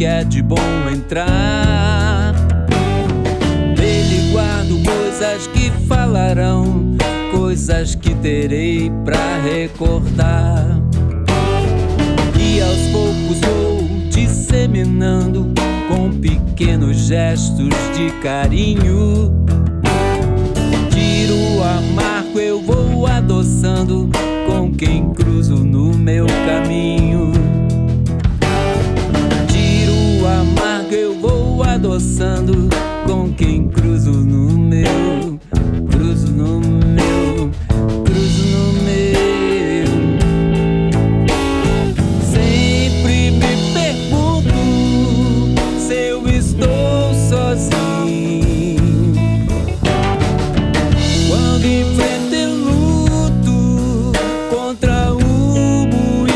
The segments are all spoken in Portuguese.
que é de bom entrar. Nele guardo coisas que falarão, coisas que terei pra recordar. E aos poucos vou disseminando com pequenos gestos de carinho. Tiro o amargo, eu vou adoçando com quem cruzo no meu caminho. Tiro o amargo, eu vou adoçando com quem cruzo no meu, cruzo no meu, cruzo no meu. Sempre me pergunto se eu estou sozinho quando enfrento e luto contra o moinho.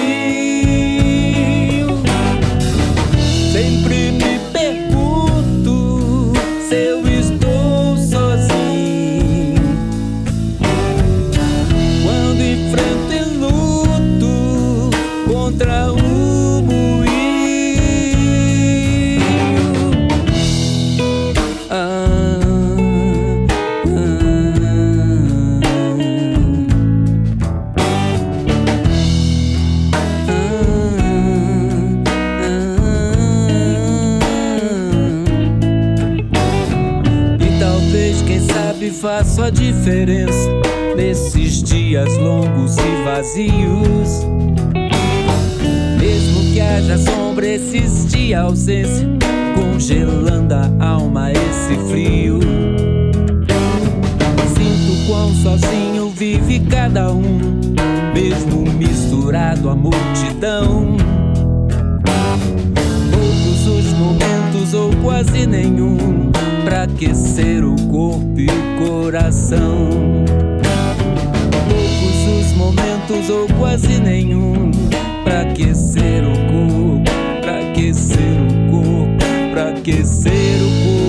Sempre me pergunto se eu estou sozinho quando enfrento e luto contra o moinho. E talvez, quem sabe, faço a diferença nesses dias longos e vazios. Mesmo que haja sombra, existe ausência, congelando a alma esse frio. Sinto quão sozinho vive cada um, mesmo misturado à multidão. Poucos os momentos ou quase nenhum pra aquecer o corpo e o coração. Poucos os momentos ou quase nenhum pra aquecer o corpo, pra aquecer o corpo, pra aquecer o corpo.